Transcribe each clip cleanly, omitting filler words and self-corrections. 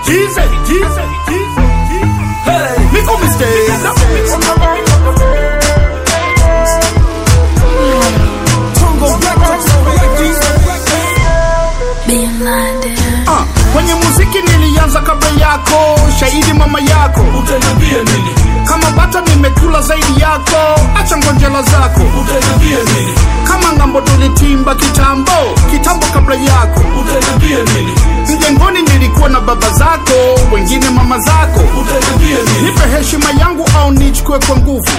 Hey, niko mistake. Kwenye muziki nilianza kabla yako, shahidi mama yako. Utaniambia nini? Kama bata nimekula zaidi yako, acha ngonjela zako. Utaniambia nini? Kama ngambo tulitimba kitambo kabla yako. Utaniambia nini? Mjengoni nilikuwa na baba zako, wengine mama zako. Utaniambia nini? Nipe heshima yangu au nichukue kwa nguvu.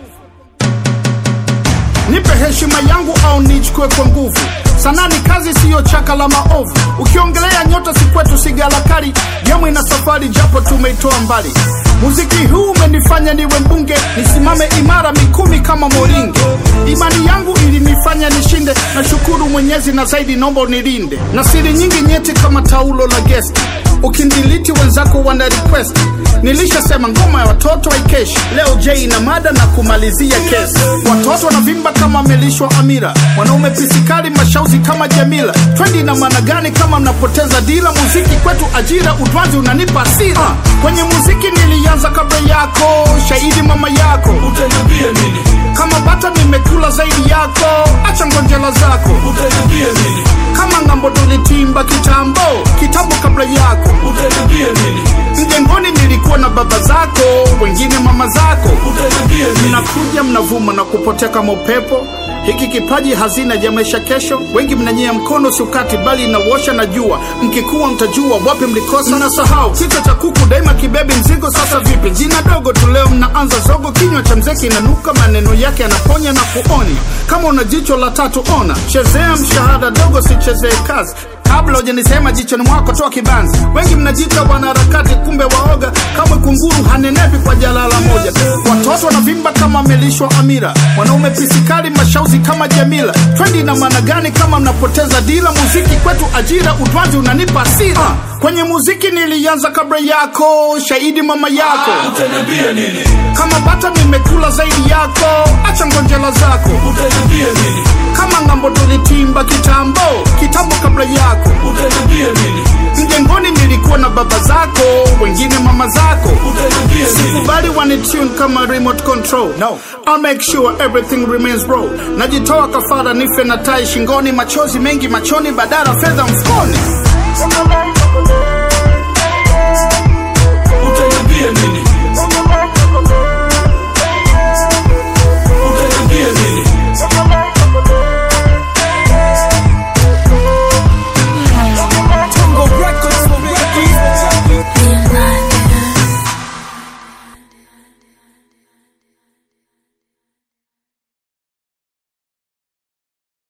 Nipe heshima yangu au nichukue kwa nguvu. Sanaa ni kazi siyo chaka la maovu. Ukiongelea nyota si kwetu sigala kali. Yamu ina safari japo tumeitoa mbali. Muziki huu umenifanya niwe mbunge, nisimame imara mikumi kama moringe. Imani yangu ilinifanya nishinde, na shukuru Mwenyezi na zaidi nomba unilinde. Na siri nyingi nyeti kama taulo la guest. Ukindiliti wenzako wana request. Nilishasema ngoma ya watoto haikeshi. Leo J na mada na kumalizia kesi. Watoto wanavimba kama melishwa Amira, wanaume pisikali mashauzi kama Jamila. Trendi na maana gani kama mnapoteza dila? Muziki kwetu ajira, udwanzi unanipa asira. Kwenye muziki nilianza kabla yako, shahidi mama yako. Utaniambia nini? Kama bata nimekula zaidi yako, acha ngonjela zako. Utaniambia nini? Kama ngambo tulitimba kitambo kabla yako. Utaniambia nini? Mjengoni nilikuwa na baba zako, wengine mama zako. Utaniambia nini? Mnakuja mnavuma na kupotea kama upepo. Hiki kipaji hazina ya maisha kesho. Wengi mnanyea mkono sukati bali na washa na jua. Mkikuwa mtajua wapi mlikosa. Mnasahau kichwa cha kuku daima kibebi mzigo. Sasa vipi? Jina dogo tu leo mnaanza zogo. Kinywa cha mzeki inanuka, maneno yake yanaponya na kuonya. Kama una jicho la tatu ona. Chezea mshahada dogo, sichezee kazi. Kabla hujanisema jicho ni mwako toa kibanzi. Wengi mnajita wanaharakati kumbe waoga. Kama kunguru hanenepi kwa jalala moja. Watoto wanavimba kama melishwa Amira, wanaume pisikali mashauzi kama Jamila. Trendi na maana gani kama mnapoteza dila? Muziki kwetu ajira, udwanzi unanipa asira. Kwenye muziki nilianza kabla yako, shahidi mama yako. Utaniambia nini? Kama bata nimekula zaidi yako, acha ngonjela zako. Utaniambia nini? Kama ngambo tulitimba kitambo kabla yako. Utaniambia nini? Mjengoni nilikuwa na baba zako, wengine mama zako. Utaniambia nini? Sikubali wanitune kama remote control. No, I'll make sure everything remains raw. Najitoa kafara nife na tai shingoni, machozi mengi machoni badala fedha mfukoni. Utaniambia nini?